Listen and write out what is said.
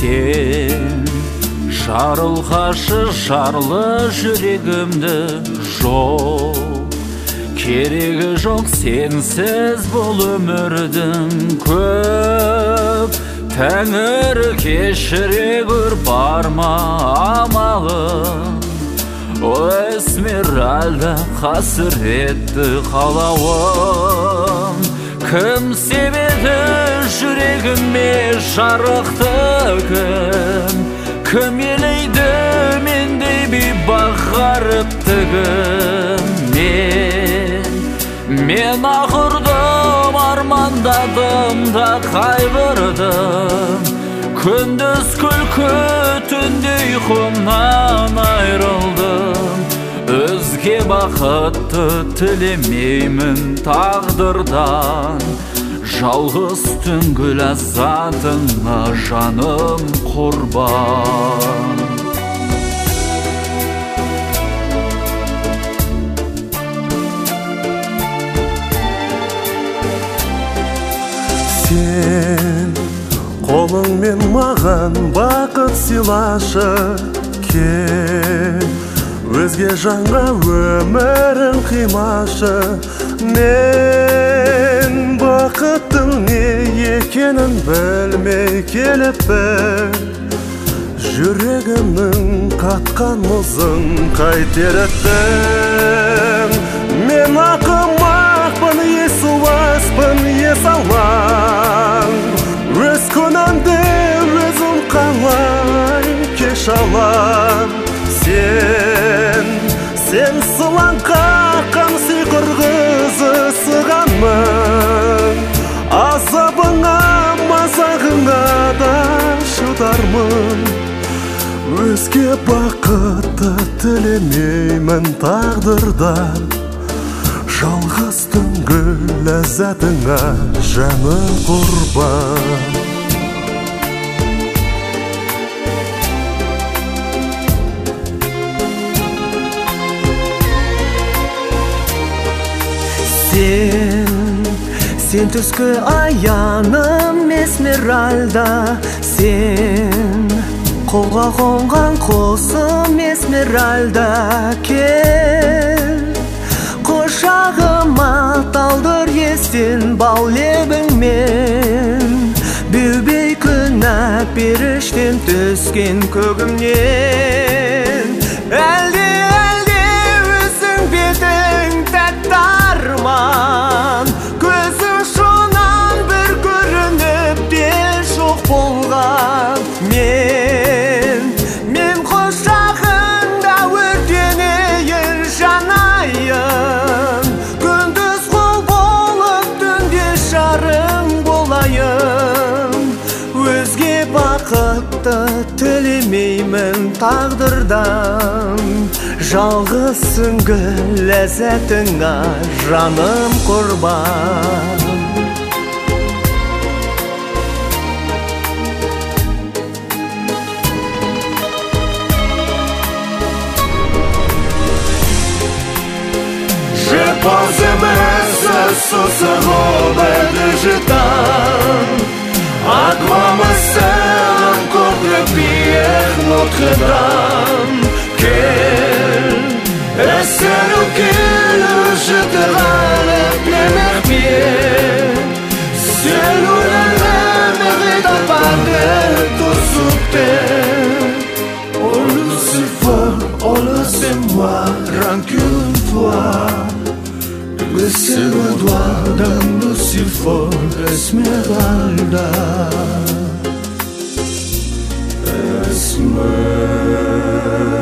Сен жарылғашы жарлы жүрегімді жоқ, керегі жоқ сенсіз бұл өмірдің көп. Тәңір кешіре көр, бар ма амалым, Эсмеральда қасіретті қалауым. Кім себеді жүрегіме жарықты кім? Кім елейді мендей бейбақ ғаріптігім? Мен ақырдым, армандадым да қайғырдым. Күндіз күлкі, түнде ұйқымнан айрылдым. Өзге бақытты тілемеймін тағдырдан, жалғыз түнгі ләззатыңа жаным құрбан. Сен қолыңмен маған бақыт сыйлашы, кел өзге жанға өмірін қимашы. Мен бақыттың не екенін білмей келіппін, жүрегімнің қатқан мұзын қайтереттің. Мен ақымақпын, есуаспын, есалаң, өз күнәмді өзім қалай кеш алам. Сен сылаң қаққан сиқыр қызы сығанмын, азабыңа мазағыңа да шыдармын. Өзге бақытты тілемеймін тағдырдан, жалғыз түнгі ләззатыңа жаным құрбан. Сен түскі аяным Эсмеральда, сен қолға қонған құсым Эсмеральда. Кел құшағыма талдыр естен бал лебіңмен, беубей күнә періштен түскен көгімнен. Әлде өзің бетің тәтті арман, көзің шонан бір көрініп те жоқ болған. Мен құшағыңда өртенейін жанайын, күндіз қол болып түнде жарың болайын. Өзге бақытты тілемеймін тағдырдан, жалғыз сүңгі ләззатыңа жаным құрбан. Je pense aimer ce sourd de Gitan, à quoi me sert encore de pire notre drame? C'est lequel je te râle plein pied, c'est où la mérite pas de tout souper. Oh Lucifer, oh laissez-moi rancune fois, laissez le doigt d'un Lucifer Esmeralda.